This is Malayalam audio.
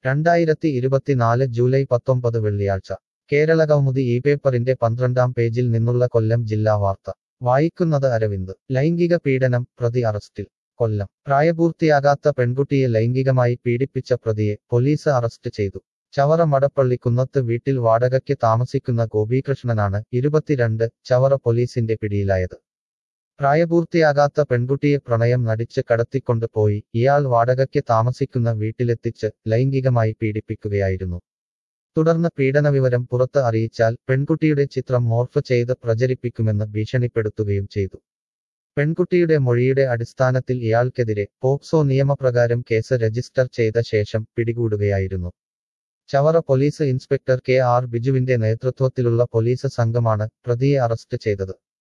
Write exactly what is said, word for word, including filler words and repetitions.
രണ്ടായിരത്തി ഇരുപത്തിനാല് ജൂലൈ പത്തൊമ്പത് വെള്ളിയാഴ്ച കേരളകൗമുദി ഈ പേപ്പറിന്റെ പന്ത്രണ്ടാം പേജിൽ നിന്നുള്ള കൊല്ലം ജില്ലാ വാർത്ത വായിക്കുന്നത് അരവിന്ദ് ലൈംഗിക പീഡനം പ്രതി അറസ്റ്റിൽ കൊല്ലം പ്രായപൂർത്തിയാകാത്ത പെൺകുട്ടിയെ ലൈംഗികമായി പീഡിപ്പിച്ച പ്രതിയെ പോലീസ് അറസ്റ്റ് ചെയ്തു ചവറ മടപ്പള്ളിക്കുന്നത്ത് വീട്ടിൽ വാടകയ്ക്ക് താമസിക്കുന്ന ഗോപീകൃഷ്ണനാണ് ഇരുപത്തിരണ്ട് ചവറ പോലീസിന്റെ പിടിയിലായത് പ്രായപൂർത്തിയാകാത്ത പെൺകുട്ടിയെ പ്രണയം നടിച്ച് കടത്തിക്കൊണ്ട് പോയി ഇയാൾ വാടകയ്ക്ക് താമസിക്കുന്ന വീട്ടിലെത്തിച്ച് ലൈംഗികമായി പീഡിപ്പിക്കുകയായിരുന്നു തുടർന്ന് പീഡനവിവരം പുറത്ത് അറിയിച്ചാൽ പെൺകുട്ടിയുടെ ചിത്രം മോർഫ് ചെയ്ത് പ്രചരിപ്പിക്കുമെന്ന് ഭീഷണിപ്പെടുത്തുകയും ചെയ്തു പെൺകുട്ടിയുടെ മൊഴിയുടെ അടിസ്ഥാനത്തിൽ ഇയാൾക്കെതിരെ പോക്സോ നിയമപ്രകാരം കേസ് രജിസ്റ്റർ ചെയ്ത ശേഷം പിടികൂടുകയായിരുന്നു Chavara police inspector K R ബിജുവിന്റെ നേതൃത്വത്തിലുള്ള പോലീസ് സംഘമാണ് പ്രതിയെ അറസ്റ്റ് ചെയ്തത്